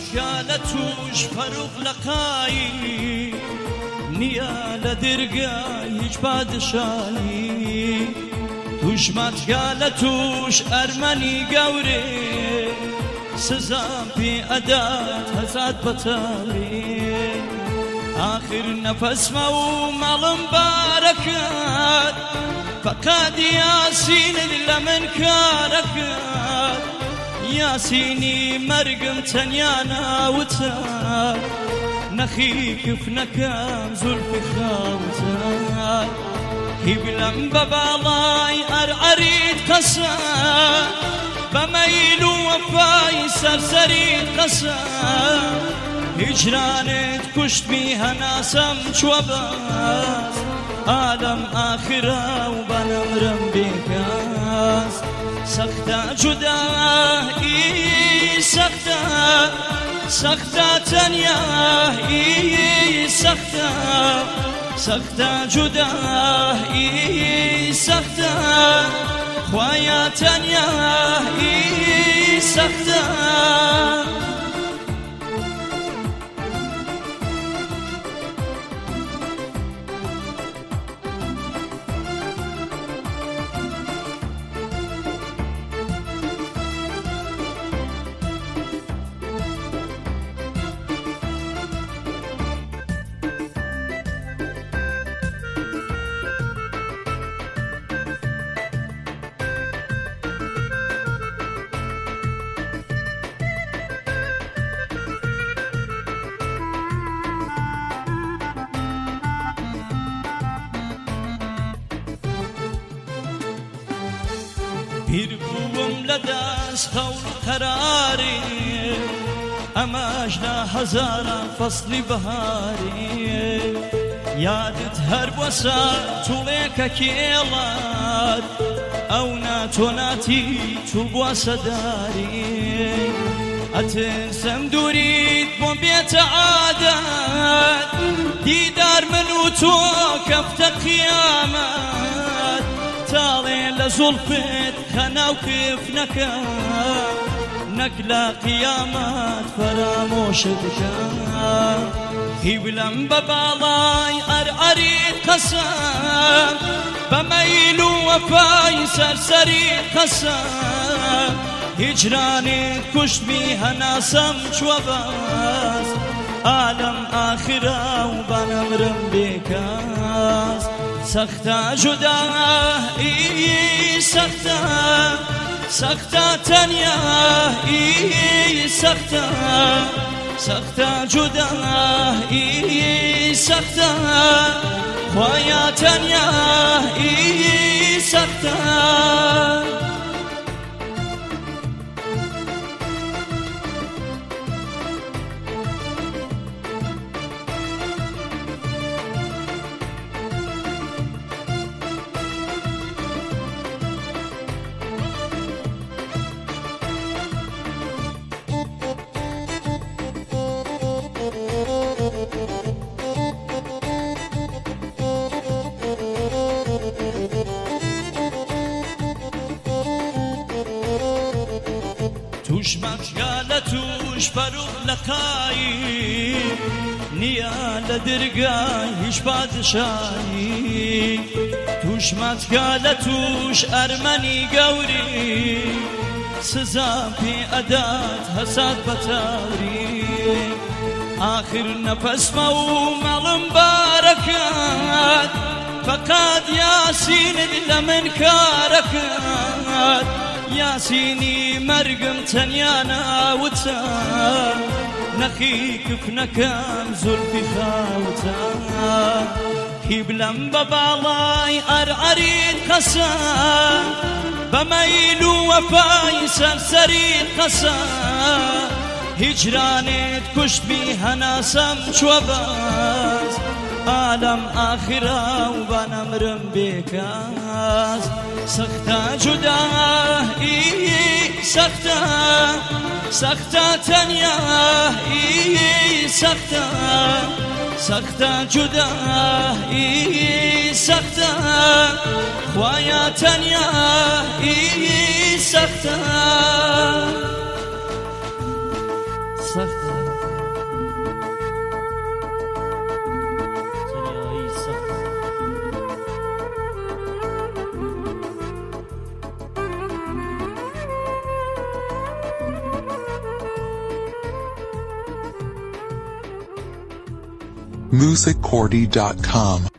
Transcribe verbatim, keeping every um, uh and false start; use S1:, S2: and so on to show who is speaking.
S1: توشمەتکە لە توش فەروق لەقایی نییە لە دەرگای هیچ پادشایی توشمەتکە لە توش ئەرمەنی گەورێ سزام پێ ئەدات هەزار بەتاڵێ آخر نەفەسمە و مەڵم بارەکات فەقەت یاسینت لە من کارەکات یاسینی مەرگم تەنیا ناوتە نەخی کفنەکەم زولفی خاوتە هیبلەم بە باڵای ئەرعەریت قەسە بەمەیل و وەفای سەرسەریت قەسە هیجرانت کوشتمی هەناسەم چوە باس ئالەم ئاخرە و بەنەمرم بێکاس سەختە جودایی سەختە سەختە تەنیایی سەختە سەختە جودایی سەختە خوایە تەنیایی سەختە پیر بووم لە دەست خەون قەراری ئەمەش لە هەزاران فەسڵی بەهاری یادت هەر بۆسە توڵێکە کێڵات ئەو ناتۆ ناتی توڵ بووە سەداری ئەترسەم دووریت بۆم بێتە عادەت دیدار من و تۆ کەفتە قیامەت تاڵێ لە زوڵفت خەناو کفنەکە نەک لە قیامەت فەرامۆشت بکە هیولەم بە باڵای ئەرعەریت قەسە بەمەیل و وەفای سەرسەریت قەسە هیجرانت کوشتمی هەناسەم چوە باس ئالەم ئاخرە و بەنەمرم بێکاس سەختە جودایی سەختە سەختە تەنیایی سەختە سەختە جودایی سەختە خوایە تەنیایی سەختە توشمەتکە لە توش فەروق لەقایی نییە لە دەرگای هیچ پادشایی توشمەتکە لە توش ئەرمەنی گەوری سزام پێ ئەدات هەزار بەتاڵی آخر نەفەسمە و مەڵم بارەکات فەقەت یاسینت لە من کارەکات یاسینی مەرگم تەنیا ناوتە نەخی کفنەکەم زولفی خاوتە هیبلەم بە باڵای ئەرعەریت قەسە بەمەیل و وەفای سەرسەریت قەسە هیجرانت کوشتمی هەناسەم چوە باس ئالەم ئاخرە و بەنەمرم بێکاس سەختە جودایی سەختە سەختە تەنیایی سەختە سەختە جودایی سەختە خوایە تەنیایی سەختە سەختە
S2: music cordy dot com